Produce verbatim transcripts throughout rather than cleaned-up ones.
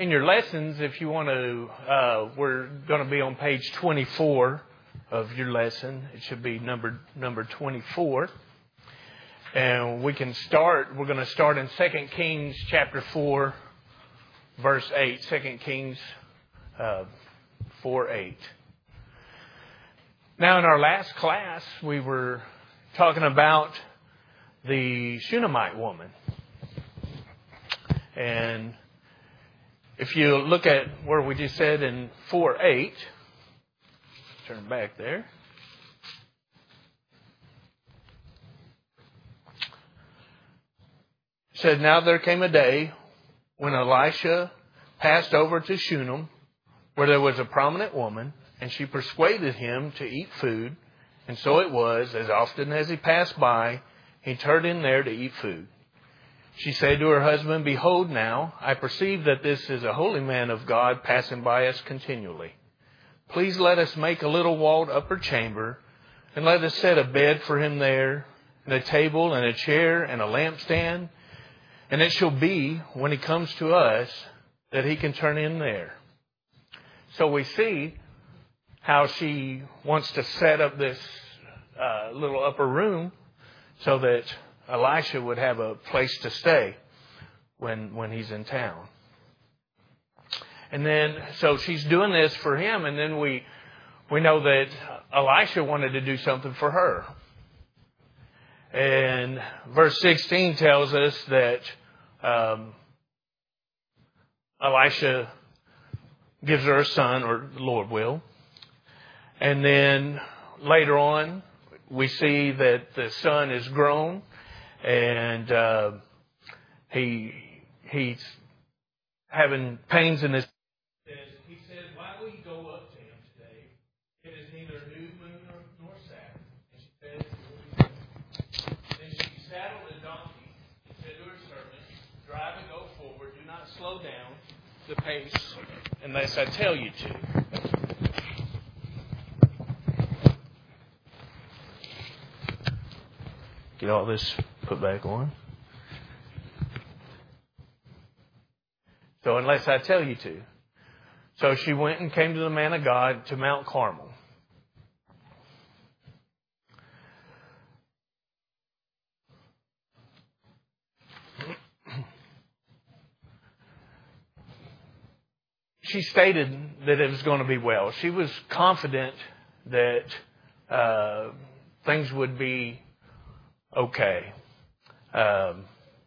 in your lessons, if you want to, uh, we're going to be on page twenty-four of your lesson. It should be number number twenty-four. And we can start, we're going to start in Second Kings chapter four, verse eight. Second Kings uh, four eight. Now, in our last class, we were talking about the Shunammite woman. And if you look at where we just said in four eight, turn back there. It said, now there came a day when Elisha passed over to Shunem, where there was a prominent woman, and she persuaded him to eat food. And so it was, as often as he passed by, he turned in there to eat food. She said to her husband, behold now, I perceive that this is a holy man of God passing by us continually. Please let us make a little walled upper chamber, and let us set a bed for him there, and a table and a chair and a lampstand. And it shall be, when he comes to us, that he can turn in there. So we see how she wants to set up this uh, little upper room so that Elisha would have a place to stay when when he's in town. And then, so she's doing this for him, and then we we know that Elisha wanted to do something for her. And verse sixteen tells us that um, Elisha gives her a son, or the Lord will. And then later on, we see that the son is grown, and uh, he he's having pains in his. He said, "Why will you go up to him today? It is neither new moon nor, nor Sabbath." And she said, then she saddled a donkey and said to her servant, "Drive and go forward. Do not slow down the pace unless I tell you to." Get all this put back on. So unless I tell you to. So she went and came to the man of God to Mount Carmel. She stated that it was going to be well. She was confident that uh, things would be okay. Um,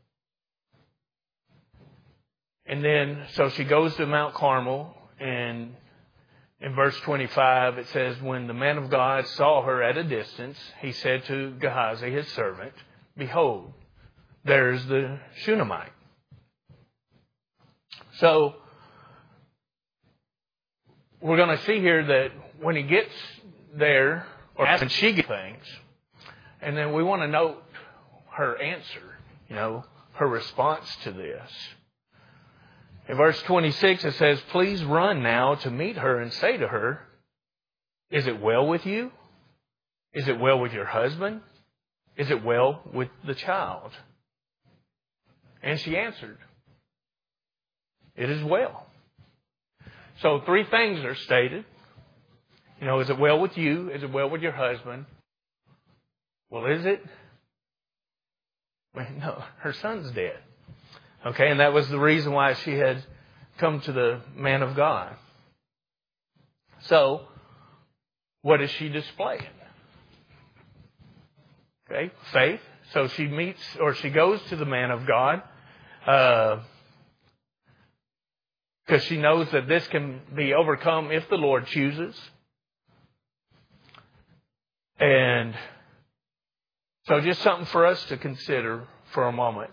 and then, so she goes to Mount Carmel, and in verse twenty-five, it says, when the man of God saw her at a distance, he said to Gehazi, his servant, behold, there's the Shunammite. So, we're going to see here that when he gets there, or when she gets things, and then we want to note her answer, you know, her response to this. In verse twenty-six, it says, please run now to meet her and say to her, is it well with you? Is it well with your husband? Is it well with the child? And she answered, it is well. So three things are stated. You know, is it well with you? Is it well with your husband? Well, is it? Well, no, her son's dead. Okay, and that was the reason why she had come to the man of God. So, what is she displaying? Okay, faith. So she meets, or she goes to the man of God, uh, because she knows that this can be overcome if the Lord chooses. And so just something for us to consider for a moment.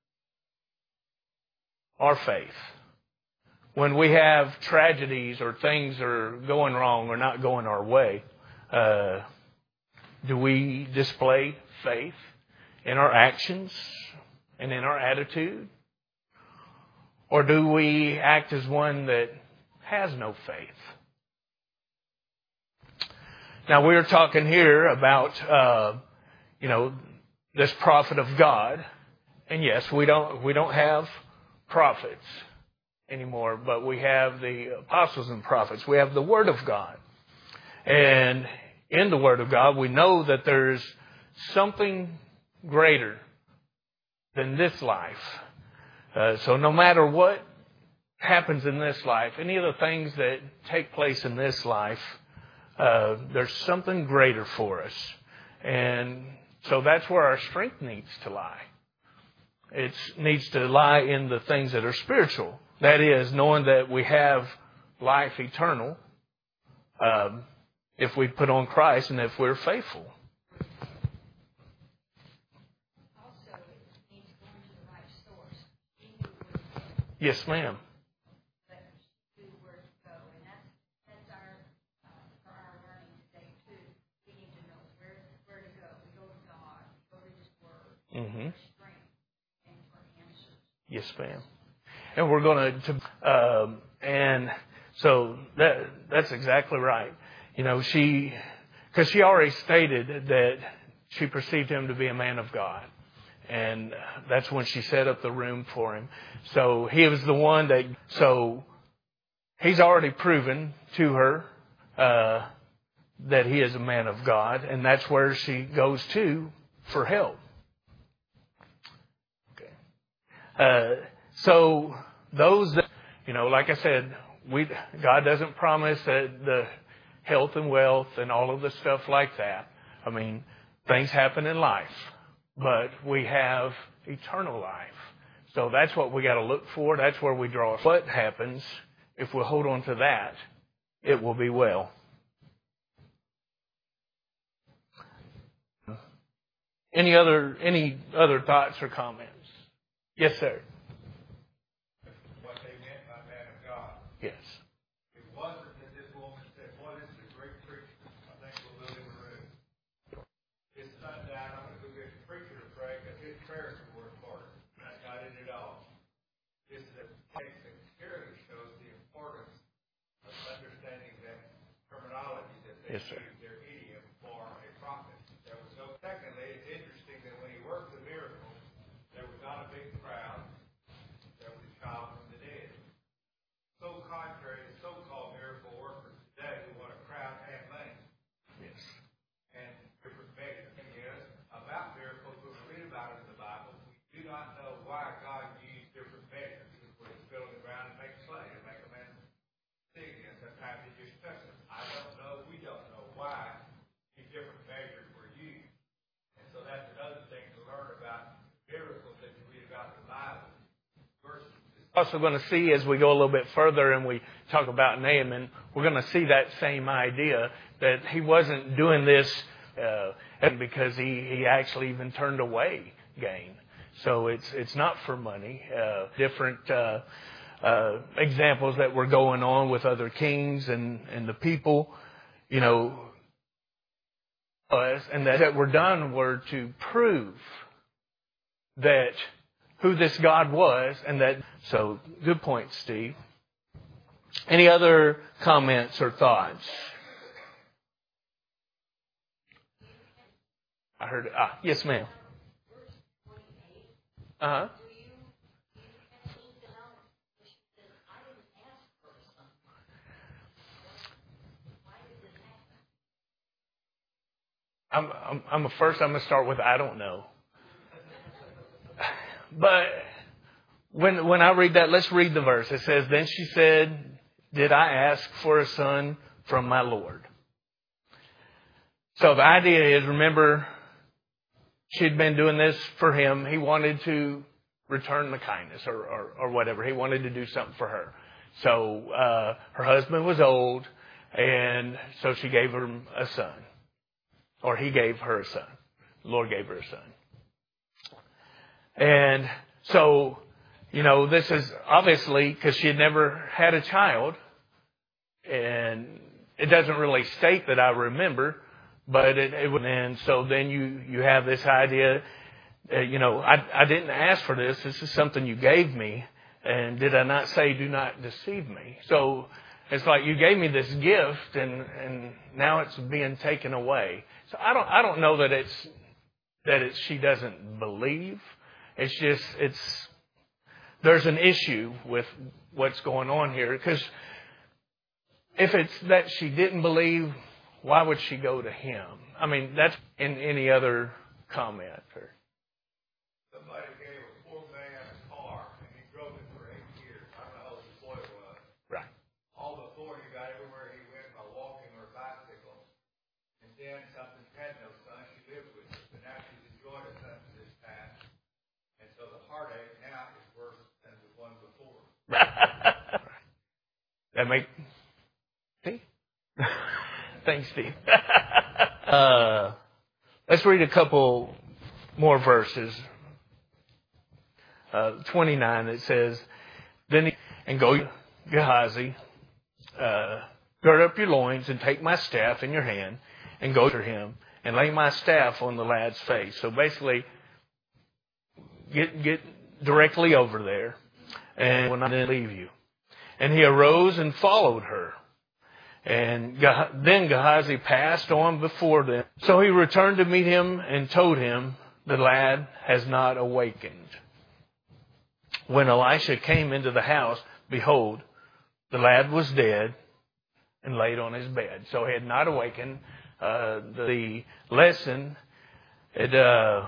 Our faith. When we have tragedies or things are going wrong or not going our way, uh, do we display faith in our actions and in our attitude? Or do we act as one that has no faith? Now we're talking here about, uh, you know, this prophet of God. And yes, we don't, we don't have prophets anymore, but we have the apostles and prophets. We have the Word of God. And in the Word of God, we know that there's something greater than this life. Uh, so no matter what happens in this life, any of the things that take place in this life, uh, there's something greater for us. And so that's where our strength needs to lie. It needs to lie in the things that are spiritual. That is, knowing that we have life eternal um, if we put on Christ and if we're faithful. Also, it means going to the right source. He knew where to go. Yes, ma'am. But he knew where to go. And that's, that's our, uh, for our learning today, too. We need to know where, where to go. We go to God. We go to His Word. Mm-hmm. For strength and for answers. Yes, ma'am. And we're going to, um, and so that that's exactly right. You know, she, because she already stated that she perceived him to be a man of God. And that's when she set up the room for him. So he was the one that, so he's already proven to her uh, that he is a man of God. And that's where she goes to for help. Okay. Uh, So those that, you know, like I said, we God doesn't promise that the health and wealth and all of the stuff like that. I mean, things happen in life, but we have eternal life. So that's what we got to look for. That's where we draw. What happens if we hold on to that? It will be well. Any other any other thoughts or comments? Yes, sir. Yes. It wasn't that this woman said, boy, this is a great preacher. I think we'll live in the room. It's not that I'm going to go get the preacher to pray because his prayers are more important. That's not it at all. This is a text that clearly shows the importance of understanding that terminology that they Yes, sir. use, their idiom, for a prophet. There was no, secondly, it's interesting that when he worked the miracle, there was not a big crowd. There was a child from the dead. So contrary to so-called miracle workers today who want a crowd and money. Yes. And different measure. The thing is, about miracles, when we read about it in the Bible, we do not know why God used different measures. When He's filling the ground and make clay and make a man see again. Sometimes He just touches them. I don't know. We don't know why these different measures were used. And so that's another thing to learn about miracles that you read about in the Bible. Versus Also going to see as we go a little bit further and we talk about Naaman, we're going to see that same idea that he wasn't doing this uh, because he, he actually even turned away gain. So it's it's not for money. Uh, different uh, uh, examples that were going on with other kings and, and the people, you know, us, and that, that were done were to prove that who this God was, and that. So, good point, Steve. Any other comments or thoughts? I heard. Ah, yes, ma'am. Uh huh. I'm, I'm, I'm a first. I'm gonna start with I don't know. But when when I read that, let's read the verse. It says, "Then she said, 'Did I ask for a son from my Lord?'" So the idea is, remember, she'd been doing this for him. He wanted to return the kindness or, or, or whatever. He wanted to do something for her. So uh, her husband was old, and so she gave him a son. Or he gave her a son. The Lord gave her a son. And so, you know, this is obviously because she had never had a child. And it doesn't really state that I remember. But it, it would, and so then you, you have this idea, uh, you know, I, I didn't ask for this. This is something you gave me. And did I not say, do not deceive me? So it's like you gave me this gift and, and now it's being taken away. So I don't, I don't know that it's, that it's, she doesn't believe. It's just, it's, there's an issue with what's going on here. Because if it's that she didn't believe, why would she go to him? I mean, that's in any other comment. Or, somebody gave a poor man a car, and he drove it for eight years. I don't know whose boy it was. right. All the authority got everywhere he went by walking or bicycle. And then something had no son. She lived with it. But now she's enjoyed it up to this time. And so the heartache now is worse than the one before. That make... See? Thanks, Steve. uh, let's read a couple more verses. Uh, twenty-nine, it says, Then he, and go, Gehazi, uh, gird up your loins and take my staff in your hand and go to him and lay my staff on the lad's face. So basically, get get directly over there and will not leave you. And he arose and followed her. And then Gehazi passed on before them. So he returned to meet him and told him, the lad has not awakened. When Elisha came into the house, behold, the lad was dead and laid on his bed. So he had not awakened. Uh, the lesson, it, uh,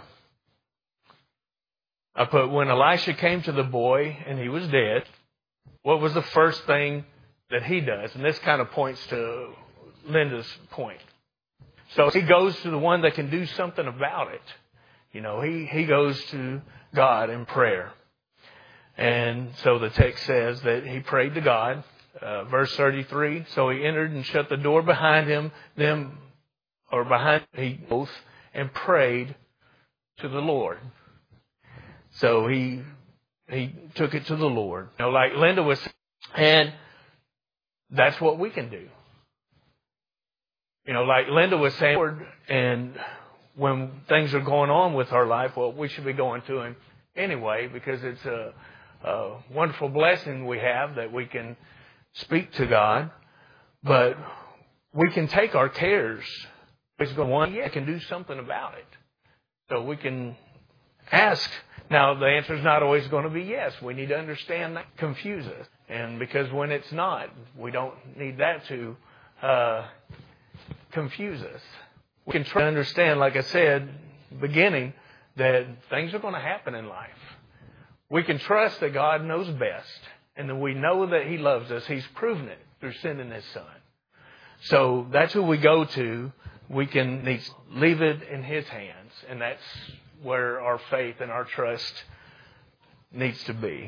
I put, when Elisha came to the boy and he was dead, what was the first thing that he does? And this kind of points to Linda's point. So he goes to the one that can do something about it. You know, he, he goes to God in prayer. And so the text says that he prayed to God. Uh, verse thirty-three, so he entered and shut the door behind him, them, or behind he both, and prayed to the Lord. So he he took it to the Lord. You know, like Linda was, and that's what we can do. You know, like Linda was saying, Lord, and when things are going on with our life, well, we should be going to him anyway, because it's a, a wonderful blessing we have that we can speak to God. But we can take our cares. It's going, one, yeah, I can do something about it. So we can ask. Now, the answer is not always going to be yes. We need to understand that confuses us. And because when it's not, we don't need that to uh, confuse us. We can try to understand, like I said, beginning, that things are going to happen in life. We can trust that God knows best, and that we know that he loves us. He's proven it through sending his son. So that's who we go to. We can leave it in his hands, and that's where our faith and our trust needs to be.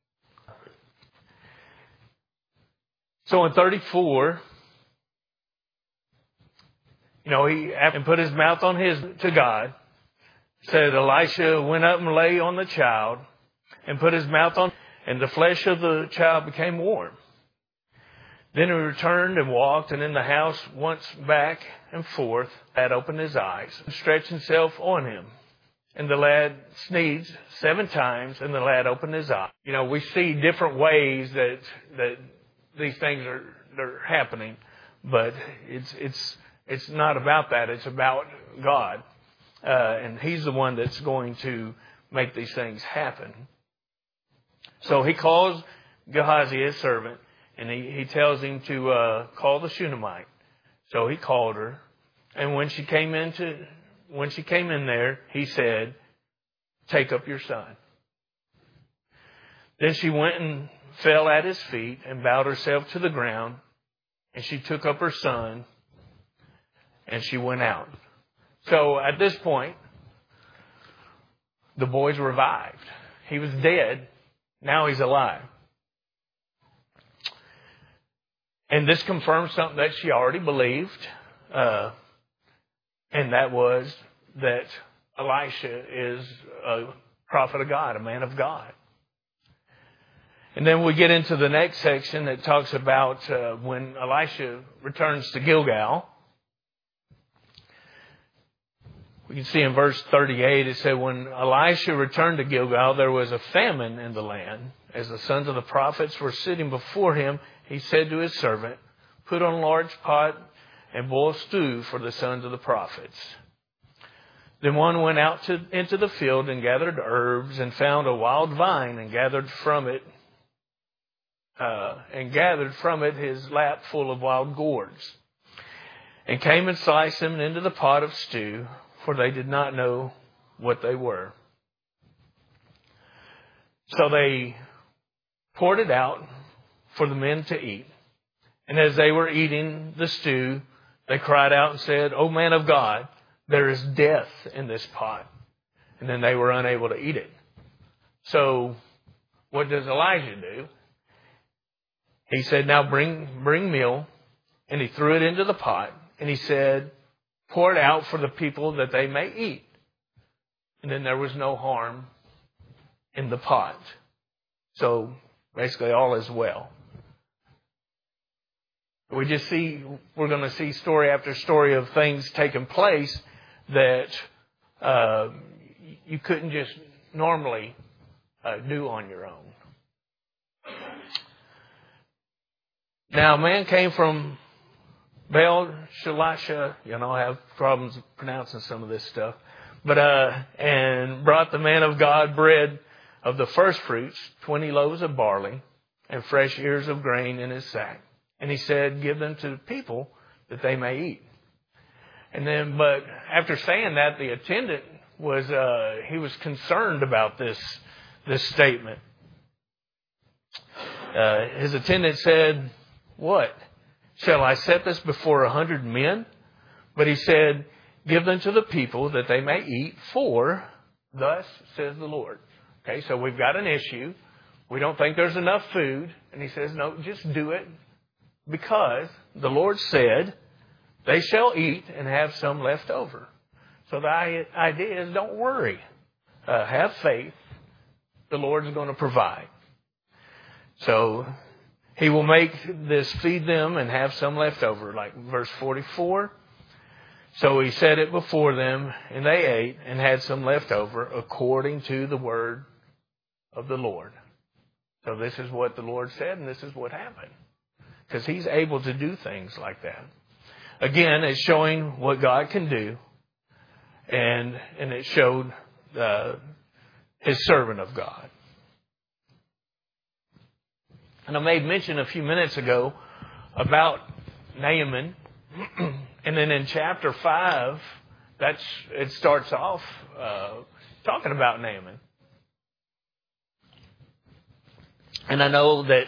So in thirty-four, you know, he and put his mouth on his to God. Said Elisha went up and lay on the child and put his mouth on, and the flesh of the child became warm. Then he returned and walked, and in the house once back and forth, had opened his eyes and stretched himself on him. And the lad sneezed seven times, and the lad opened his eyes. You know, we see different ways that that these things are they're happening, but it's it's it's not about that. It's about God, uh, and He's the one that's going to make these things happen. So he calls Gehazi, his servant, and he, he tells him to uh, call the Shunammite. So he called her, and when she came into when she came in there, he said, "Take up your son." Then she went and fell at his feet and bowed herself to the ground, and she took up her son, and she went out. So at this point, the boy's revived. He was dead. Now he's alive. And this confirms something that she already believed, uh, and that was that Elisha is a prophet of God, a man of God. And then we get into the next section that talks about uh, when Elisha returns to Gilgal. We can see in verse thirty-eight, it said, when Elisha returned to Gilgal, there was a famine in the land. As the sons of the prophets were sitting before him, he said to his servant, "Put on a large pot and boil stew for the sons of the prophets." Then one went out to, into the field and gathered herbs and found a wild vine and gathered from it uh, and gathered from it his lap full of wild gourds, and came and sliced them into the pot of stew, for they did not know what they were. So they poured it out for the men to eat. And as they were eating the stew, they cried out and said, "O man of God, there is death in this pot." And then they were unable to eat it. So what does Elijah do? He said, "Now bring, bring meal." And he threw it into the pot. And he said, "Pour it out for the people that they may eat." And then there was no harm in the pot. So basically all is well. We just see, we're going to see story after story of things taking place that uh, you couldn't just normally uh, do on your own. Now, a man came from Baal Shalasha, you know, I have problems pronouncing some of this stuff, but uh, and brought the man of God bread of the first fruits, twenty loaves of barley, and fresh ears of grain in his sack. And he said, "Give them to the people that they may eat." And then, but after saying that, the attendant was, uh, he was concerned about this, this statement. Uh, his attendant said, "What? Shall I set this before a hundred men?" But he said, "Give them to the people that they may eat, for thus says the Lord." Okay, so we've got an issue. We don't think there's enough food. And he says, "No, just do it. Because the Lord said, they shall eat and have some left over." So the idea is, don't worry. Uh, have faith. The Lord's going to provide. So he will make this feed them and have some left over, like verse forty-four. So he set it before them, and they ate and had some left over according to the word of the Lord. So this is what the Lord said, and this is what happened. Because he's able to do things like that. Again, it's showing what God can do. And and it showed uh, his servant of God. And I made mention a few minutes ago about Naaman. And then in chapter five, that's it starts off uh, talking about Naaman. And I know that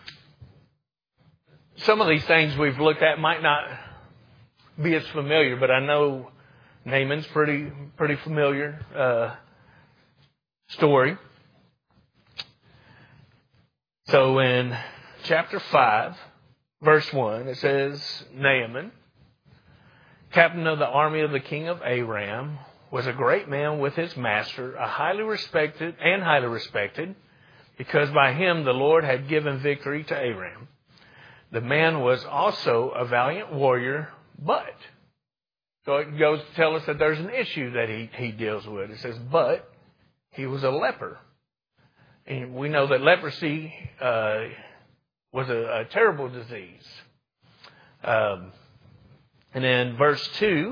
some of these things we've looked at might not be as familiar, but I know Naaman's pretty pretty familiar uh, story. So in chapter five, verse one, it says, "Naaman, captain of the army of the king of Aram, was a great man with his master, a highly respected and highly respected, because by him the Lord had given victory to Aram. The man was also a valiant warrior, but," so it goes to tell us that there's an issue that he, he deals with. It says, "But he was a leper." And we know that leprosy uh, was a, a terrible disease. Um, and then verse two,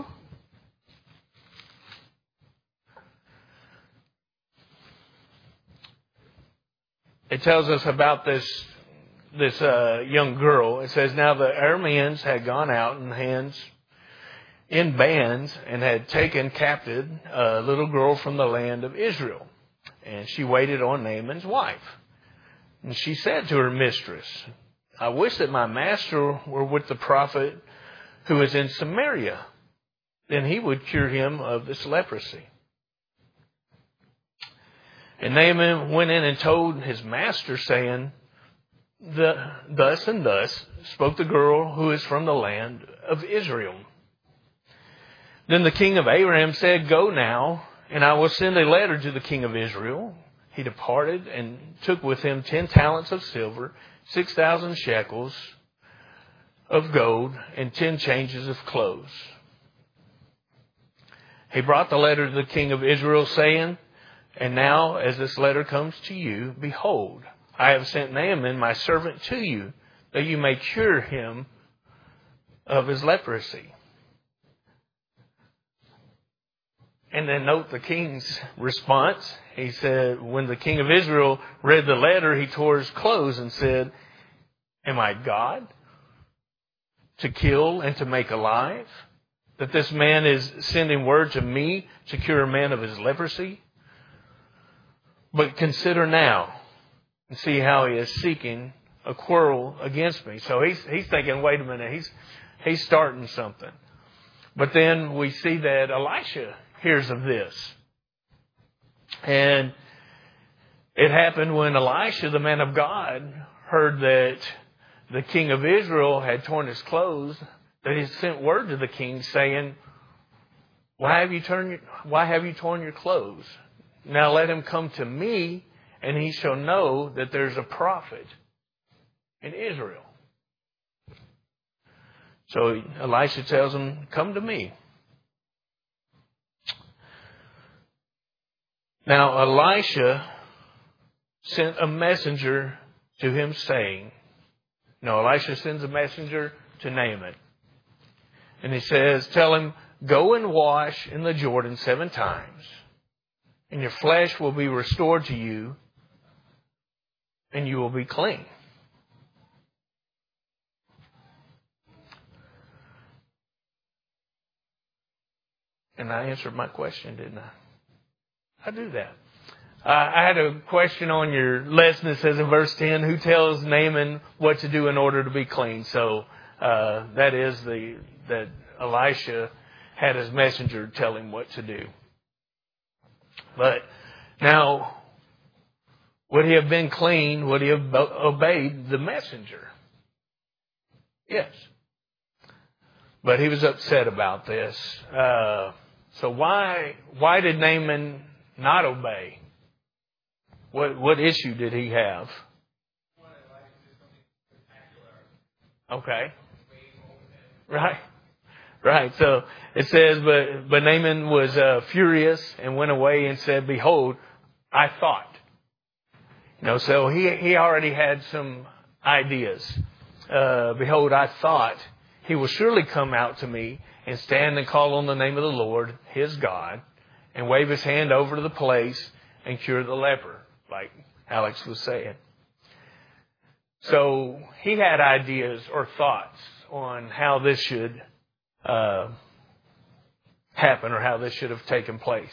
it tells us about this this uh, young girl. It says, "Now the Arameans had gone out in hands in bands and had taken captive a little girl from the land of Israel. And she waited on Naaman's wife. And she said to her mistress, 'I wish that my master were with the prophet who is in Samaria. Then he would cure him of this leprosy.' And Naaman went in and told his master, saying, The, thus and thus spoke the girl who is from the land of Israel. Then the king of Aram said, 'Go now, and I will send a letter to the king of Israel.' He departed and took with him ten talents of silver, six thousand shekels of gold, and ten changes of clothes. He brought the letter to the king of Israel, saying, 'And now, as this letter comes to you, behold, I have sent Naaman, my servant, to you, that you may cure him of his leprosy.' And then note the king's response. He said, when the king of Israel read the letter, he tore his clothes and said, am I God to kill and to make alive? That this man is sending word to me to cure a man of his leprosy? But consider now and see how he is seeking a quarrel against me. So he's he's thinking, wait a minute, he's he's starting something. But then we see that Elisha hears of this. And it happened when Elisha, the man of God, heard that the king of Israel had torn his clothes, that he sent word to the king saying, why have you torn your, why have you torn your clothes? Now let him come to me, and he shall know that there's a prophet in Israel. So Elisha tells him, come to me. Now Elisha sent a messenger to him saying, no, Elisha sends a messenger to Naaman. And he says, tell him, go and wash in the Jordan seven times, and your flesh will be restored to you, and you will be clean. And I answered my question, didn't I? I do that. Uh, I had a question on your lesson that says in verse ten, who tells Naaman what to do in order to be clean? So uh, that is the that Elisha had his messenger tell him what to do. But now, would he have been clean? Would he have obeyed the messenger? Yes. But he was upset about this. Uh, so why why did Naaman not obey? What what issue did he have? Okay. Right. Right. So it says, but but Naaman was uh, furious and went away and said, behold, I thought. You know, so he he already had some ideas. Uh, behold, I thought he will surely come out to me and stand and call on the name of the Lord, his God, and wave his hand over to the place and cure the leper, like Alex was saying. So he had ideas or thoughts on how this should uh, happen or how this should have taken place.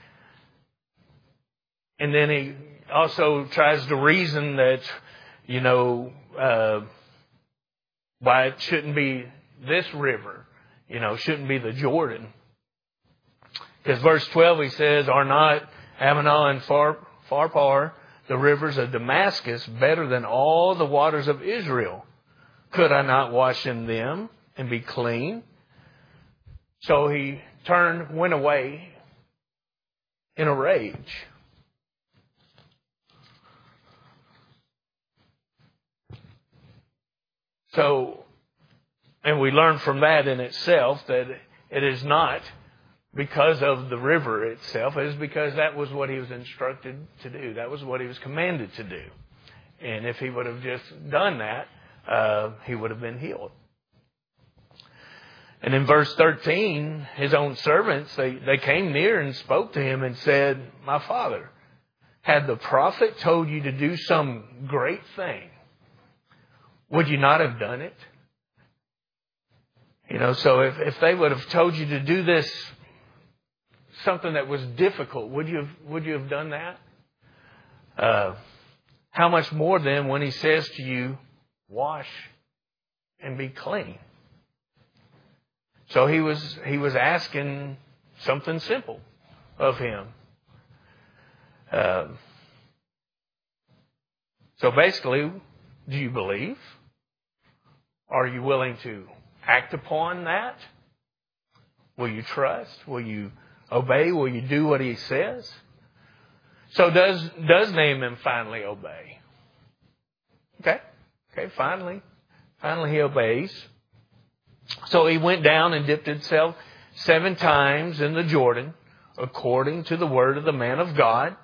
And then he also tries to reason that, you know, uh, why it shouldn't be this river, you know, shouldn't be the Jordan. Because verse twelve, he says, are not Ammonah and Phar- Pharpar, the rivers of Damascus, better than all the waters of Israel? Could I not wash in them and be clean? So he turned, went away in a rage. So, and we learn from that in itself that it is not because of the river itself. It is because that was what he was instructed to do. That was what he was commanded to do. And if he would have just done that, uh, he would have been healed. And in verse thirteen, his own servants, they, they came near and spoke to him and said, my father, had the prophet told you to do some great thing, would you not have done it? You know, so if, if they would have told you to do this, something that was difficult, would you have, would you have done that? Uh, how much more then when he says to you, wash and be clean? So he was he was asking something simple of him. Uh, so basically, do you believe? Are you willing to act upon that? Will you trust? Will you obey? Will you do what he says? So does does Naaman finally obey? Okay. Okay, finally. Finally he obeys. So he went down and dipped himself seven times in the Jordan, according to the word of the man of God.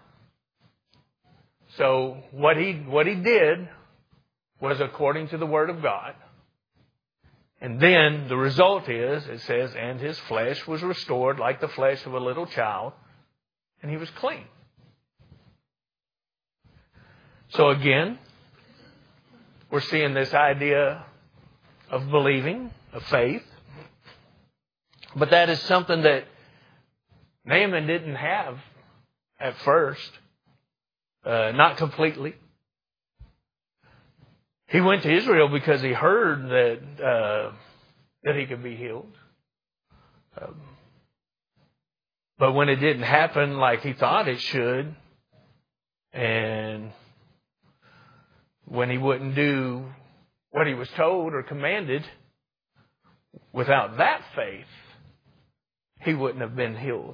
So what he what he did was according to the word of God. And then the result is, it says, and his flesh was restored like the flesh of a little child, and he was clean. So again, we're seeing this idea of believing, of faith. But that is something that Naaman didn't have at first. Uh, not completely. He went to Israel because he heard that uh, that he could be healed. Um, but when it didn't happen like he thought it should, and when he wouldn't do what he was told or commanded, without that faith, he wouldn't have been healed.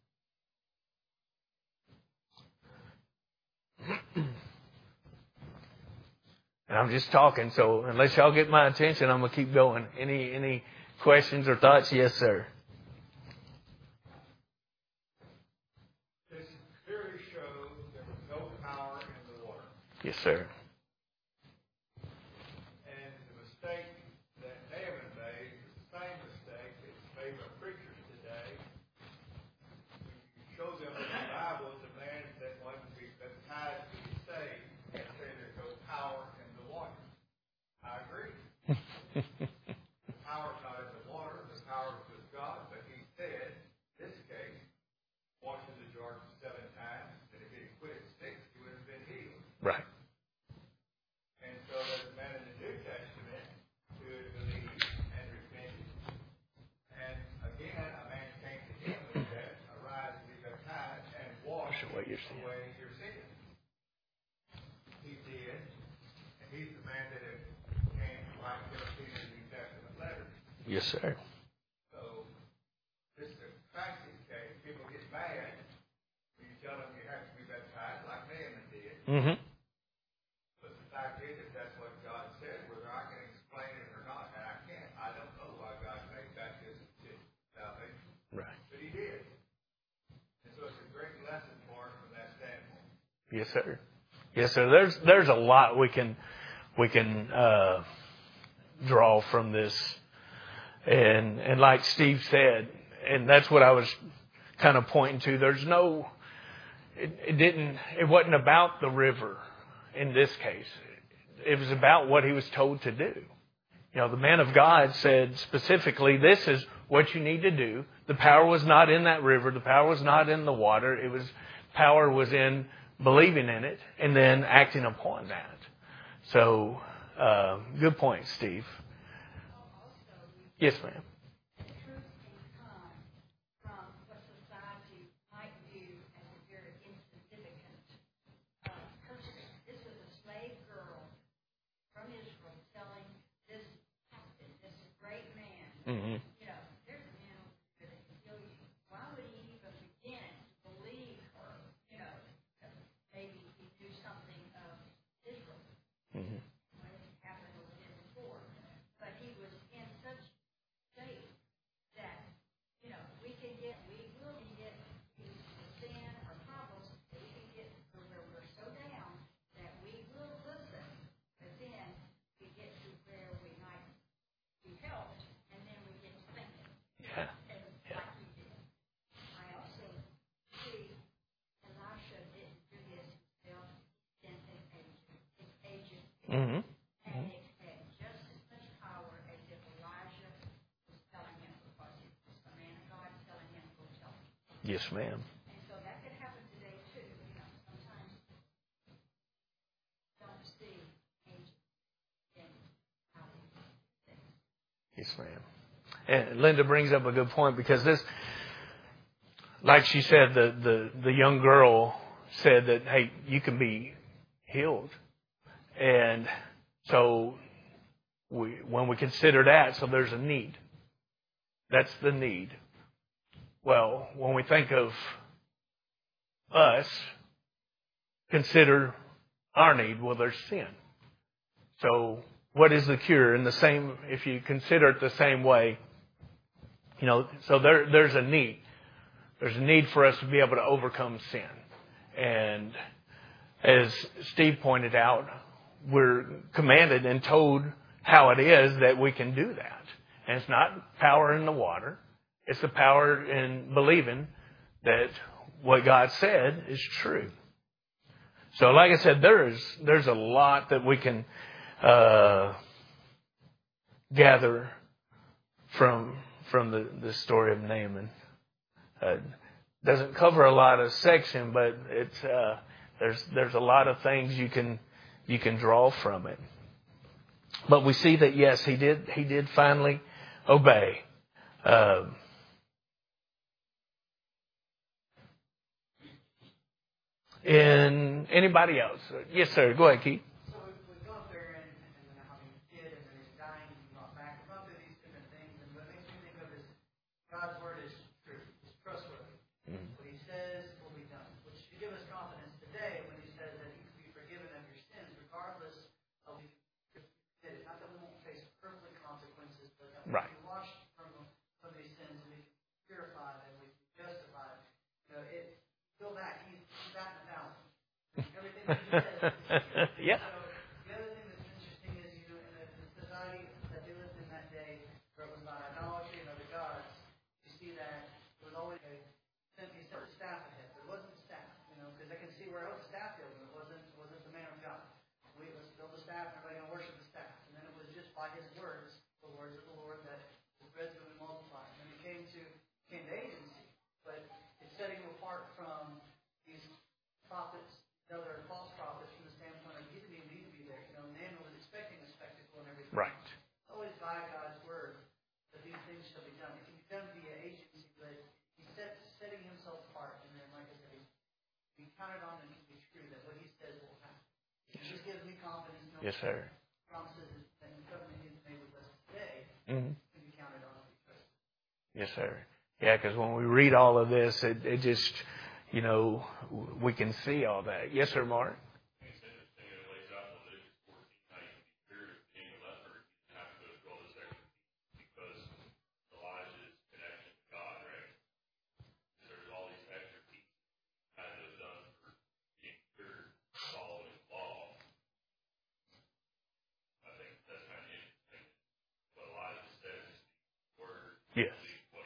And I'm just talking, so unless y'all get my attention, I'm going to keep going. Any any questions or thoughts? Yes, sir. This clearly shows there was no power in the water. Yes, sir. And the mistake that Naaman made is the same mistake that's made by preachers today. You show them in the Bible the man that wants to be baptized to be saved and say there's no power in the water. I agree. The power's not in the water, the power is with God, but he said, in this case, washing the Jordan seven times, that if he had quit at six, he would have been healed. Right. And so there's a man in the New Testament who had believed and repented. And again, a man came to him and said, arise and be baptized and wash away your sin. away your sins. He did. And he's the man that had came to write thirteen of the New Testament letters. Yes, sir. So this is a classic case. People get mad when you tell them you have to be baptized like Naaman did. Mm-hmm. But the fact is that that's what God said, whether I can explain it or not, and I can't. I don't know why God made baptism to salvation. Right. But he did. And so it's a great lesson for us from that standpoint. Yes, sir. Yes, sir. There's there's a lot we can we can uh, draw from this, and and like Steve said, and that's what I was kind of pointing to. There's no, it, it didn't, it wasn't about the river in this case. It was about what he was told to do. You know, the man of God said specifically, this is what you need to do. The power was not in that river. The power was not in the water. It was, power was in believing in it and then acting upon that. So, uh, good point, Steve. Yes, ma'am. Truth can come from what society might view as a very insignificant uh, person. This was a slave girl from Israel telling this captain, this great man, Mm-hmm. you know, there's a man over there that can kill you. Why would he even begin to believe her? You know, maybe he knew something of Israel. Mm-hmm. What had happened with him before. But he was in such state that, you know, we can get, we will get sin or problems, we can get to where we're so down that we will listen, but then we get to where we might be helped, and then we get to thinking. Yeah. And like he did. I also see Elisha didn't do this himself, he sent his agent, his agent. Mm-hmm. And it had just as much power as if Elijah was telling him, because it was the man of God telling him to go tell him. Yes, ma'am. And so that could happen today too. You know, sometimes don't see angels in how we do things. Yes, ma'am. And Linda brings up a good point because this, like she said, the, the, the young girl said that, hey, you can be healed. And so we, when we consider that, so there's a need. That's the need. Well, when we think of us, consider our need. Well, there's sin. So what is the cure? In the same, if you consider it the same way, you know, so there, there's a need. There's a need for us to be able to overcome sin. And as Steve pointed out, we're commanded and told how it is that we can do that. And it's not power in the water. It's the power in believing that what God said is true. So like I said, there's there's a lot that we can uh, gather from from the, the story of Naaman. Uh, doesn't cover a lot of section, but it's uh, there's there's a lot of things you can you can draw from it. But we see that yes, he did he did finally obey. Uh, and anybody else? Yes, sir. Go ahead, Keith. So we, we go up there and, and then having a kid and then he's dying and he's not back. We go through these different things, and what makes me think of is God's word is true. It's trustworthy. Mm-hmm. What he says will be done, which should give us confidence today when he says that you can be forgiven of your sins regardless of if you did it. Not that we won't face earthly consequences, but that we right. can be washed from some of these sins and we can be purified and we can be justified. You know, it go back. He's he's batting a thousand. Everything that he says. Yeah. So the other thing that's interesting is, you know, in the, in the society that they lived in that day, where it was about idolatry and other gods, you see that there was always a he set the staff ahead. There wasn't the staff, you know, because I can see where else the staff goes, and it wasn't it wasn't the man of God. We let's build the staff, and everybody gonna worship the staff, and then it was just by his words, the words of the Lord, that the bread's going to be multiplied. And then it came to came to agency, but it's setting him apart from these prophets, other false prophets, from the standpoint of he didn't even need to be there. You know, Naaman was expecting a spectacle and everything. Right. It's always by God's word that these things shall be done. It can be done via agency, but he's set, setting himself apart. And then, like I said, he's be counted on and can be true that what he says will happen. It just gives me confidence. Yes, sir. Promises and the covenant he's made with us today Mm-hmm. can be counted on. Yes, sir. Yeah, because when we read all of this, it, it just, you know, we can see all that. Yes, sir, Mark? It's interesting. It lays out in Leviticus fourteen how you can be cured of being a leper. You have to go through all this extra because Elijah's connection to God, right? There's all these extra pieces that have done for being cured, following law. I think that's kind of interesting. What Elijah says is the word. Yes.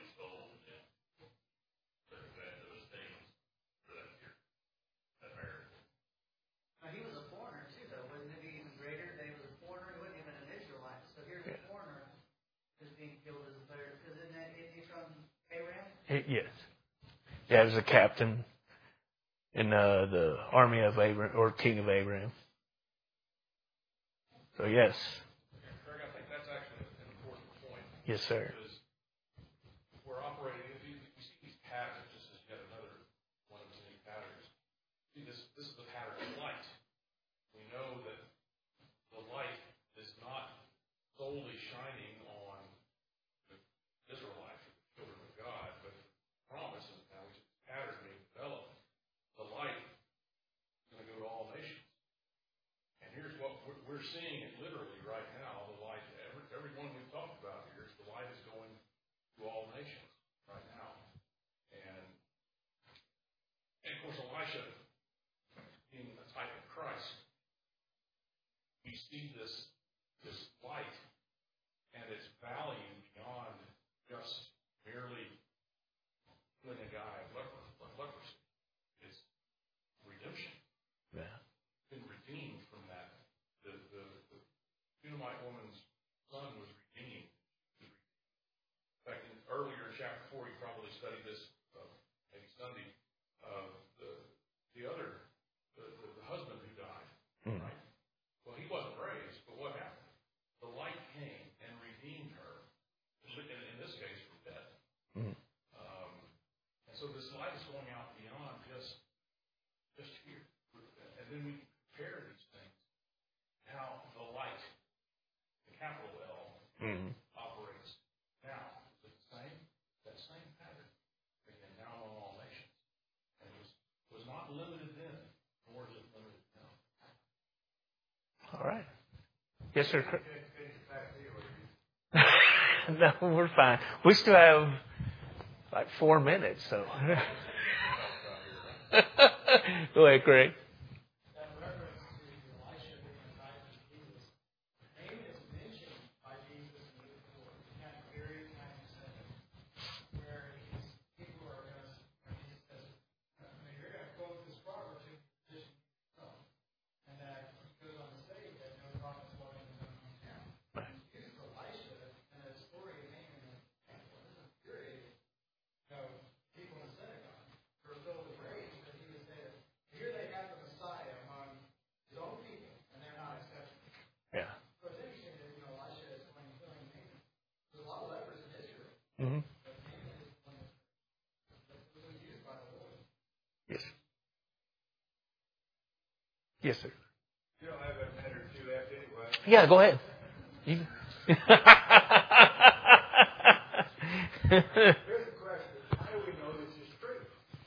Now, he was a foreigner, too, though. Wouldn't it be even greater that he was a foreigner? He wasn't even an Israelite. So here's a foreigner who's being killed as a player. Because isn't that is he from Aram? Yes. Yeah, he was a captain in uh, the army of Abraham, or king of Abraham. So, yes. Craig, I think that's actually an important point. Yes, sir. Because we're operating, if you, you see these patterns, just as yet another one of the many patterns. See, this, this is the pattern of light. We know that the light is not solely shining on the Israelites, the children of God, but the promises now, which is the pattern being developed. The light is going to go to all nations. And here's what we're, we're seeing it literally right now. The light, every, everyone we've talked about here, is the light is going to all nations right now. And, and of course, Elisha, being a type of Christ, we see this, this light and its value beyond just merely healing a guy of leper, of leprosy. It's redemption. Yeah. Been redeemed from that. The, the, the Shunammite woman's son was redeemed. In fact, in, earlier in chapter four, you probably studied this uh, maybe Sunday. Uh, the the other, the, the, the husband who died, mm. right? Well, he wasn't raised, but what happened? The light came and redeemed her. In, in this case, from death. Mm. Um, and so this light is going out beyond just just here, and then we compare these things. How the light, the capital L, mm-hmm. operates now. Is it the same? That same pattern. Again, now on all nations. And it was, was not limited then, nor is it limited now. All right. Yes, sir. No, we're fine. We still have like four minutes, so. Go ahead, Craig. Yes, sir. You don't have a minute or two left anyway. Yeah, go ahead. You... Here's the question. How do we know this is true?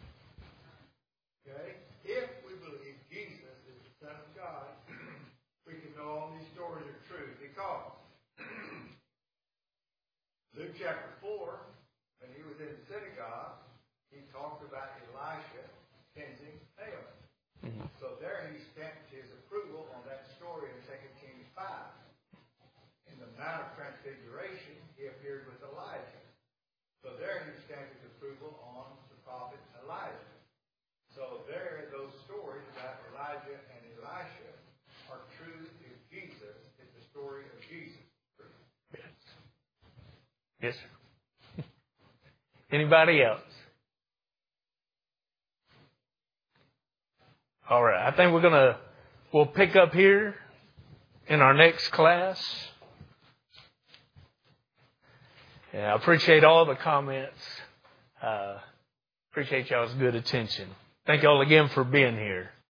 Okay? If we believe Jesus is the Son of God, we can know all these stories are true because Luke chapter four, when he was in the synagogue, he talked about Elisha cleansing Naaman. Mm-hmm. So there he stamped his approval on that story in Second Kings five. In the Mount of Transfiguration, he appeared with Elijah. So there he stamped his approval on the prophet Elijah. So there, those stories about Elijah and Elisha are true if Jesus is the story of Jesus. Yes, sir. Anybody else? All right. I think we're going to, we'll pick up here in our next class. Yeah, I appreciate all the comments. Uh, appreciate y'all's good attention. Thank y'all again for being here.